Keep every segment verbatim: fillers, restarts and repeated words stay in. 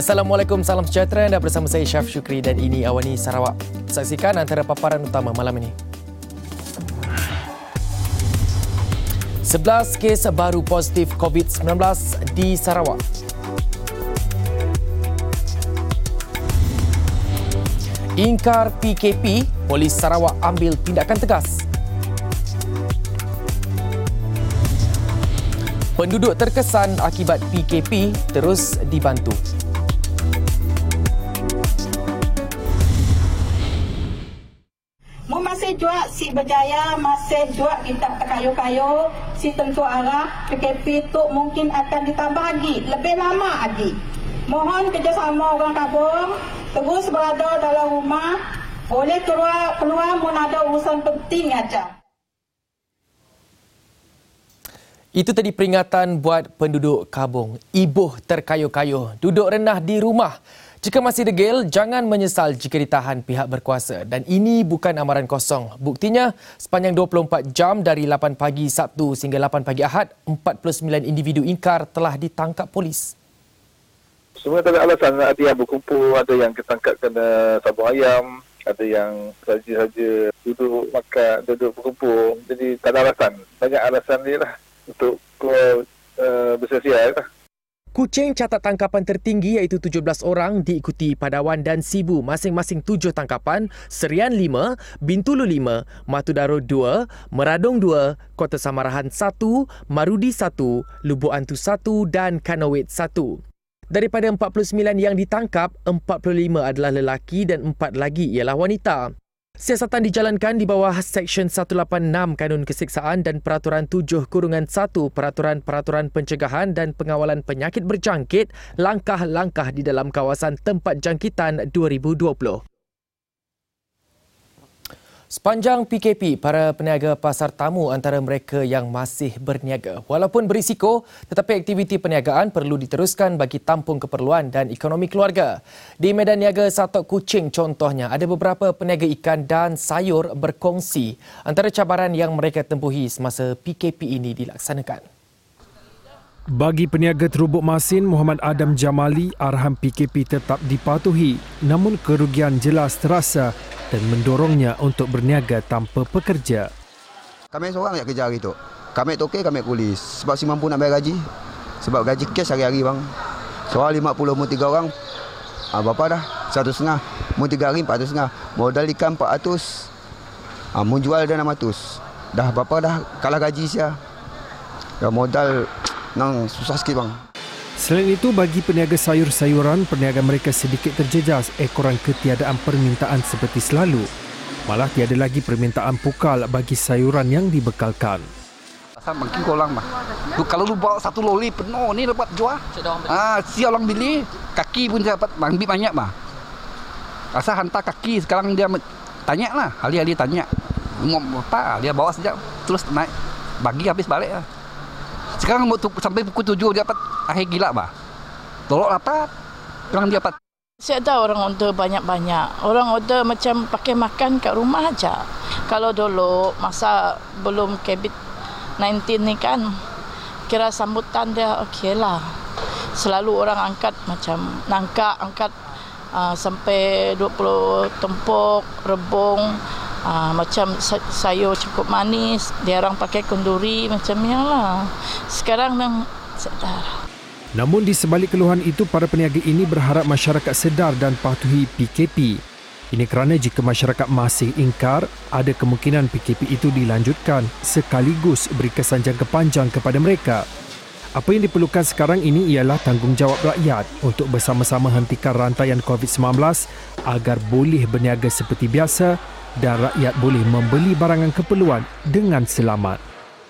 Assalamualaikum, salam sejahtera. Anda bersama saya Syaf Syukri dan ini Awani Sarawak. Saksikan antara paparan utama malam ini. sebelas kes baru positif covid sembilan belas di Sarawak. Ingkar P K P, Polis Sarawak ambil tindakan tegas. Penduduk terkesan akibat P K P terus dibantu. Mu masih juga si berjaya, masih juga kita terkayu-kayu, si tentu arah P K P itu mungkin akan ditambah lagi, lebih lama lagi. Mohon kerjasama orang kampung, terus berada dalam rumah, boleh keluar, keluar mun ada urusan penting aja. Itu tadi peringatan buat penduduk Kabung. Ibuh terkayuh-kayuh, duduk rendah di rumah. Jika masih degil, jangan menyesal jika ditahan pihak berkuasa. Dan ini bukan amaran kosong. Buktinya, sepanjang dua puluh empat jam dari lapan pagi Sabtu sehingga lapan pagi Ahad, empat puluh sembilan individu ingkar telah ditangkap polis. Semua tak ada alasan. Ada yang berkumpul, ada yang ketangkap kena sabung ayam, ada yang saja-saja duduk makan, duduk berkumpul. Jadi tak ada alasan. Banyak alasan dia lah untuk keluar uh, bersia-sia lah. Kuching catat tangkapan tertinggi iaitu tujuh belas orang, diikuti Padawan dan Sibu masing-masing tujuh tangkapan, Serian lima, Bintulu lima, Matudaro dua, Meradong dua, Kota Samarahan satu, Marudi satu, Lubuk Antu satu dan Kanawit satu. Daripada empat puluh sembilan yang ditangkap, empat puluh lima adalah lelaki dan empat lagi ialah wanita. Siasatan dijalankan di bawah Seksyen seratus lapan puluh enam Kanun Keseksaan dan Peraturan tujuh satu Peraturan-Peraturan Pencegahan dan Pengawalan Penyakit Berjangkit, langkah-langkah di dalam kawasan tempat jangkitan dua ribu dua puluh. Sepanjang P K P, para peniaga pasar tamu antara mereka yang masih berniaga. Walaupun berisiko, tetapi aktiviti perniagaan perlu diteruskan bagi tampung keperluan dan ekonomi keluarga. Di Medan Niaga Satok Kuching contohnya, ada beberapa peniaga ikan dan sayur berkongsi antara cabaran yang mereka tempuhi semasa P K P ini dilaksanakan. Bagi peniaga terubuk masin Muhammad Adam Jamali, arahan P K P tetap dipatuhi, namun kerugian jelas terasa dan mendorongnya untuk berniaga tanpa pekerja. Kami seorang yang kerja hari tu. Kami tokek, kami kulis. Sebab si mampu nak bayar gaji. Sebab gaji cash hari-hari bang. Soal lima puluh mu tiga orang. Ah, berapa dah? Satu setengah. Mu tiga hari empat ratus setengah. Modal ikan empat ratus. Ah, mu jual dia enam ratus. Dah berapa dah kalah gaji sia. Dah modal nang susah sikit bang. Selain itu, bagi peniaga sayur-sayuran, perniagaan mereka sedikit terjejas ekoran ketiadaan permintaan seperti selalu. Malah tiada lagi permintaan pukal bagi sayuran yang dibekalkan. Asal makin kolang mah. Kalau lu bawa satu loli penuh ni dapat jual. Ah, si orang beli, kaki pun dapat ambil banyak mah. Asal hantar kaki, sekarang dia tanya lah, ahli-ahli tanya. Mau apa? Dia bawa sejak terus naik, bagi habis balik lah. Sekarang sampai pukul tujuh dia dapat akhir gila bah. Tolok dapat, orang dia dapat. Saya tahu orang order banyak-banyak. Orang order macam pakai makan kat rumah aja. Kalau dulu masa belum covid sembilan belas ni kan, kira sambutan dia okey lah. Selalu orang angkat macam nangka angkat uh, sampai dua puluh tempuk, rebung. Uh, macam sayur cukup manis, dia orang pakai kenduri macam yang lah. Sekarang memang sedar. Namun di sebalik keluhan itu, para peniaga ini berharap masyarakat sedar dan patuhi P K P. Ini kerana jika masyarakat masih ingkar, ada kemungkinan P K P itu dilanjutkan sekaligus beri kesan jangka panjang kepada mereka. Apa yang diperlukan sekarang ini ialah tanggungjawab rakyat untuk bersama-sama hentikan rantaian covid sembilan belas agar boleh berniaga seperti biasa dan rakyat boleh membeli barangan keperluan dengan selamat.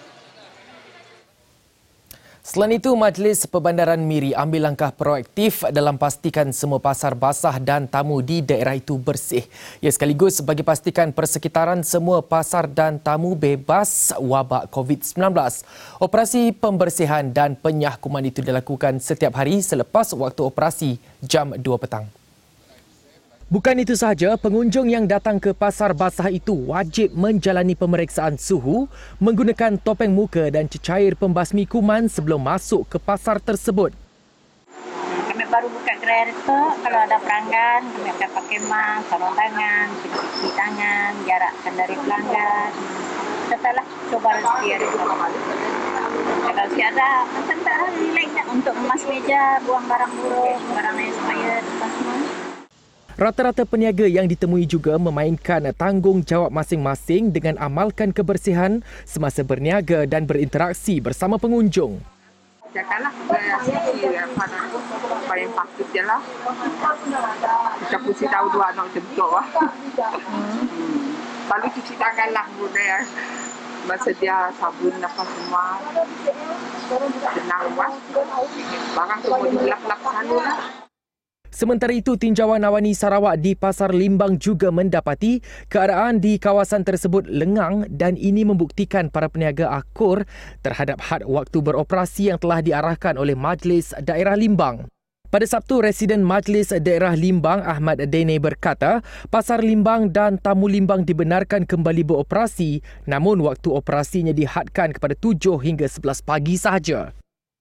Selain itu, Majlis Perbandaran Miri ambil langkah proaktif dalam pastikan semua pasar basah dan tamu di daerah itu bersih. Ia sekaligus bagi pastikan persekitaran semua pasar dan tamu bebas wabak covid sembilan belas. Operasi pembersihan dan penyahkuman itu dilakukan setiap hari selepas waktu operasi jam dua petang. Bukan itu sahaja, pengunjung yang datang ke pasar basah itu wajib menjalani pemeriksaan suhu, menggunakan topeng muka dan cecair pembasmi kuman sebelum masuk ke pasar tersebut. Kami baru buka gerai tu, kalau ada pelanggan, kami akan pakai mask, sarung tangan, cuci tangan, jarakkan dari pelanggan. Setelah coba rezeki hari itu. Kalau tiada, macam tak lah, relax untuk emas meja, buang barang buruk, barang yang supaya lepas semua. Rata-rata peniaga yang ditemui juga memainkan tanggungjawab masing-masing dengan amalkan kebersihan semasa berniaga dan berinteraksi bersama pengunjung. Jagalah sisi apa paling patut je lah. Kita pun tahu dua anak jemput lah. Selalu cuci tangan lah budaya. Masa dia sabun apa semua. Tenang was. Barang semua dilap-lap selalu lah. Sementara itu, tinjauan Awani Sarawak di Pasar Limbang juga mendapati keadaan di kawasan tersebut lengang dan ini membuktikan para peniaga akur terhadap had waktu beroperasi yang telah diarahkan oleh Majlis Daerah Limbang. Pada Sabtu, Residen Majlis Daerah Limbang Ahmad Dene berkata, Pasar Limbang dan Tamu Limbang dibenarkan kembali beroperasi, namun waktu operasinya dihadkan kepada tujuh hingga sebelas pagi sahaja.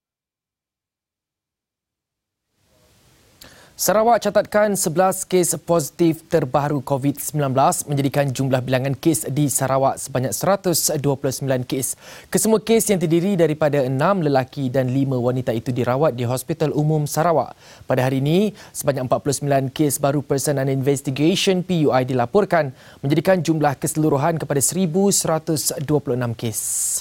Sarawak catatkan sebelas kes positif terbaru COVID sembilan belas menjadikan jumlah bilangan kes di Sarawak sebanyak seratus dua puluh sembilan kes. Kesemua kes yang terdiri daripada enam lelaki dan lima wanita itu dirawat di Hospital Umum Sarawak. Pada hari ini, sebanyak empat puluh sembilan kes baru Person Under Investigation P U I dilaporkan menjadikan jumlah keseluruhan kepada seribu seratus dua puluh enam kes.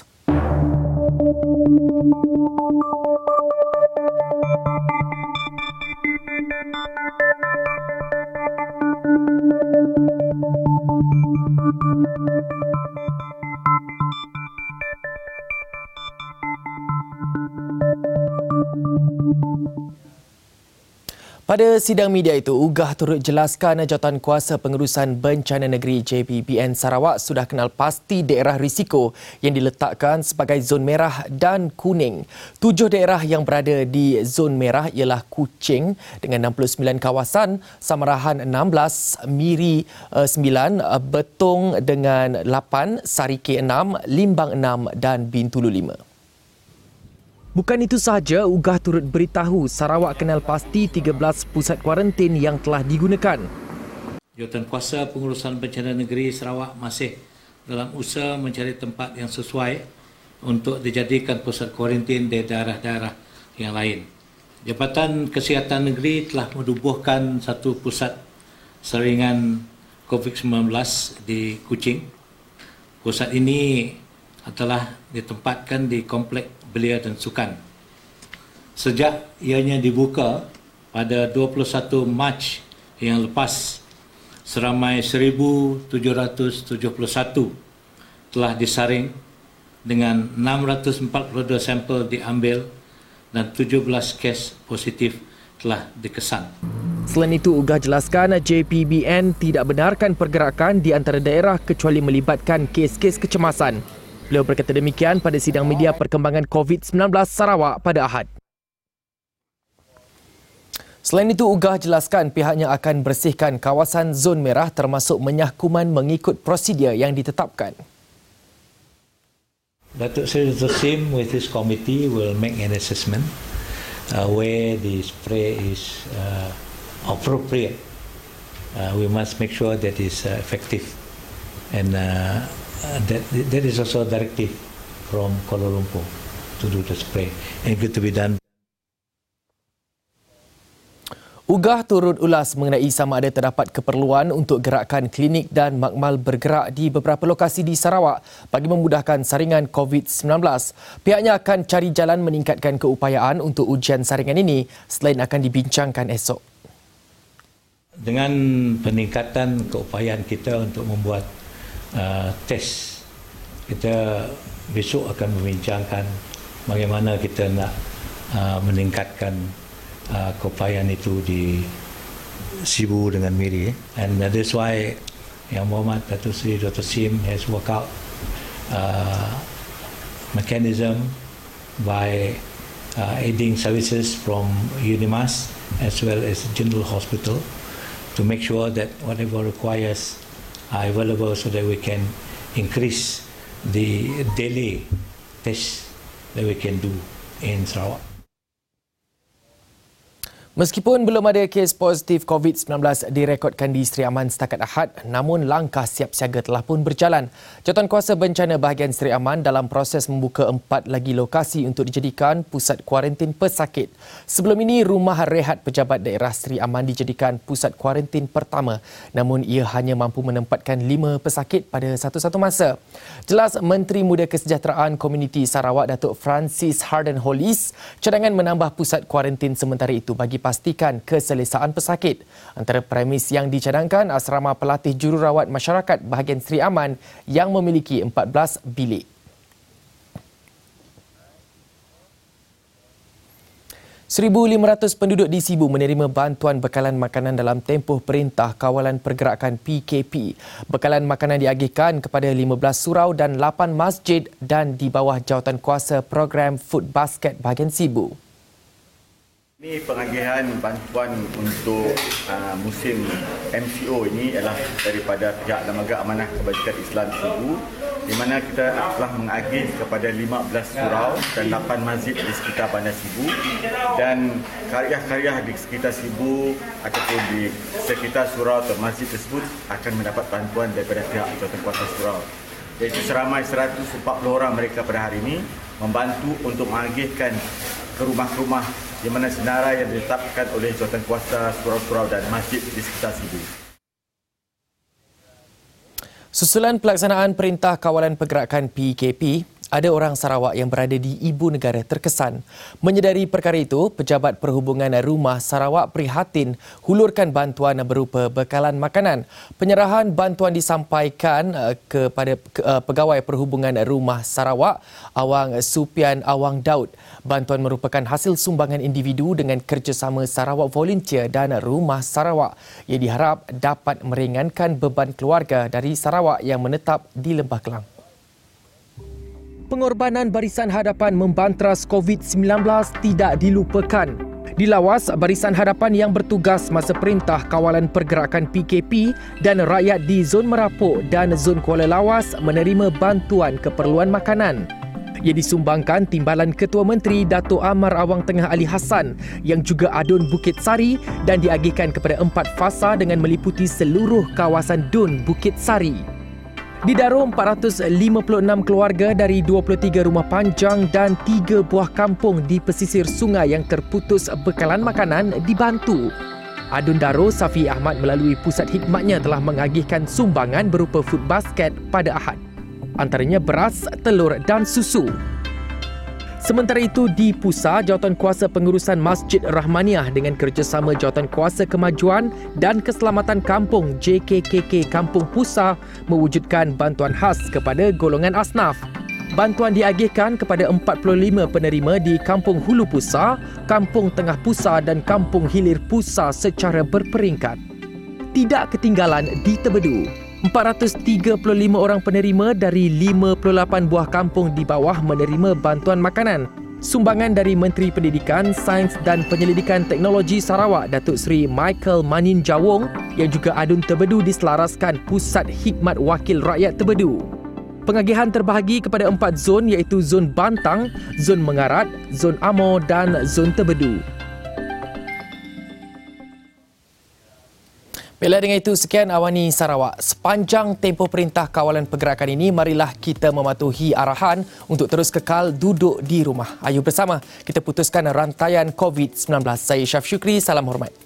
Pada sidang media itu, Ugah turut jelaskan Jawatankuasa Pengurusan Bencana Negeri J P B N Sarawak sudah kenal pasti daerah risiko yang diletakkan sebagai zon merah dan kuning. Tujuh daerah yang berada di zon merah ialah Kuching dengan enam puluh sembilan kawasan, Samarahan enam belas, Miri sembilan, Betong dengan lapan, Sarike enam, Limbang enam dan Bintulu lima. Bukan itu sahaja, Ugah turut beritahu Sarawak kenal pasti tiga belas pusat kuarantin yang telah digunakan. Jawatankuasa Pengurusan Bencana Negeri Sarawak masih dalam usaha mencari tempat yang sesuai untuk dijadikan pusat kuarantin di daerah-daerah yang lain. Jabatan Kesihatan Negeri telah menubuhkan satu pusat saringan COVID sembilan belas di Kuching. Pusat ini telah ditempatkan di Komplek Belia dan Sukan. Sejak ianya dibuka pada dua puluh satu Mac yang lepas, seramai seribu tujuh ratus tujuh puluh satu telah disaring dengan enam ratus empat puluh dua sampel diambil dan tujuh belas kes positif telah dikesan. Selain itu, Ugah jelaskan J P B N tidak benarkan pergerakan di antara daerah kecuali melibatkan kes-kes kecemasan. Beliau berkata demikian pada sidang media perkembangan COVID sembilan belas Sarawak pada Ahad. Selain itu, Ugah jelaskan pihaknya akan bersihkan kawasan zon merah termasuk menyahkuman mengikut prosedur yang ditetapkan. Datuk Seri Dato' Sim with his committee will make an assessment uh, where the spray is uh, appropriate. Uh, we must make sure that is uh, effective and uh, Uh, that that is also a directive from Kuala Lumpur to do the spray and good to be done. Ugah turut ulas mengenai sama ada terdapat keperluan untuk gerakan klinik dan makmal bergerak di beberapa lokasi di Sarawak bagi memudahkan saringan COVID sembilan belas. Pihaknya akan cari jalan meningkatkan keupayaan untuk ujian saringan ini selain akan dibincangkan esok. Dengan peningkatan keupayaan kita untuk membuat Uh, test, kita besok akan membincangkan bagaimana kita nak uh, meningkatkan uh, keupayaan itu di Sibu dengan Miri. And uh, that's why Yang Berhormat Datuk Seri Dato' Sim has worked out uh, mechanism by uh, aiding services from UNIMAS as well as General Hospital to make sure that whatever requires are available so that we can increase the daily tests that we can do in Sarawak. Meskipun belum ada kes positif covid sembilan belas direkodkan di Seri Aman setakat Ahad, namun langkah siap siaga telah pun berjalan. Jawatankuasa Bencana Bahagian Seri Aman dalam proses membuka empat lagi lokasi untuk dijadikan pusat kuarantin pesakit. Sebelum ini, Rumah Rehat Pejabat Daerah Seri Aman dijadikan pusat kuarantin pertama, namun ia hanya mampu menempatkan lima pesakit pada satu-satu masa. Jelas Menteri Muda Kesejahteraan Komuniti Sarawak Datuk Francis Harden Hollis cadangan menambah pusat kuarantin sementara itu bagi pastikan keselesaan pesakit. Antara premis yang dicadangkan, asrama pelatih jururawat masyarakat bahagian Seri Aman yang memiliki empat belas bilik. seribu lima ratus penduduk di Sibu menerima bantuan bekalan makanan dalam tempoh Perintah Kawalan Pergerakan P K P. Bekalan makanan diagihkan kepada lima belas surau dan lapan masjid dan di bawah jawatankuasa program Food Basket bahagian Sibu. Ini pengagihan bantuan untuk uh, musim M C O ini ialah daripada pihak Lembaga Amanah Kebajikan Islam Sibu, di mana kita telah mengagih kepada lima belas surau dan lapan masjid di sekitar Bandar Sibu, dan karya-karya di sekitar Sibu ataupun di sekitar surau atau masjid tersebut akan mendapat bantuan daripada pihak jawatankuasa surau. Iaitu seramai seratus empat puluh orang mereka pada hari ini membantu untuk mengagihkan ke rumah-rumah di mana senarai yang ditetapkan oleh jawatankuasa surau-surau dan masjid di sekitar Sibu. Susulan pelaksanaan Perintah Kawalan Pergerakan P K P, ada orang Sarawak yang berada di ibu negara terkesan. Menyedari perkara itu, Pejabat Perhubungan Rumah Sarawak prihatin hulurkan bantuan berupa bekalan makanan. Penyerahan bantuan disampaikan kepada Pegawai Perhubungan Rumah Sarawak, Awang Supian Awang Daud. Bantuan merupakan hasil sumbangan individu dengan kerjasama Sarawak Volunteer dan Rumah Sarawak. Ia diharap dapat meringankan beban keluarga dari Sarawak yang menetap di Lembah Kelang. Pengorbanan Barisan Hadapan membantras covid sembilan belas tidak dilupakan. Dilawas, Barisan Hadapan yang bertugas masa Perintah Kawalan Pergerakan P K P dan rakyat di Zon Merapuk dan Zon Kuala Lawas menerima bantuan keperluan makanan. Ia disumbangkan Timbalan Ketua Menteri Datuk Amar Awang Tengah Ali Hassan yang juga Adun Bukit Sari dan diagihkan kepada empat fasa dengan meliputi seluruh kawasan Dun Bukit Sari. Di Daro, empat ratus lima puluh enam keluarga dari dua puluh tiga rumah panjang dan tiga buah kampung di pesisir sungai yang terputus bekalan makanan dibantu. Adun Daro, Safi Ahmad melalui pusat hikmatnya telah mengagihkan sumbangan berupa food basket pada Ahad. Antaranya beras, telur dan susu. Sementara itu, di Pusa, Jawatankuasa Pengurusan Masjid Rahmaniah dengan kerjasama Jawatankuasa Kemajuan dan Keselamatan Kampung J K K K Kampung Pusa mewujudkan bantuan khas kepada golongan asnaf. Bantuan diagihkan kepada empat puluh lima penerima di Kampung Hulu Pusa, Kampung Tengah Pusa dan Kampung Hilir Pusa secara berperingkat. Tidak ketinggalan di Tebedu, empat ratus tiga puluh lima orang penerima dari lima puluh lapan buah kampung di bawah menerima bantuan makanan. Sumbangan dari Menteri Pendidikan, Sains dan Penyelidikan Teknologi Sarawak Datuk Seri Michael Manin Jawong yang juga Adun Tebedu diselaraskan Pusat Hikmat Wakil Rakyat Tebedu. Pengagihan terbahagi kepada empat zon iaitu Zon Bantang, Zon Mengarat, Zon Amor dan Zon Tebedu. Baiklah, dengan itu sekian Awani Sarawak. Sepanjang tempoh Perintah Kawalan Pergerakan ini, marilah kita mematuhi arahan untuk terus kekal duduk di rumah. Ayo bersama kita putuskan rantaian covid sembilan belas. Saya Syaf Syukri, salam hormat.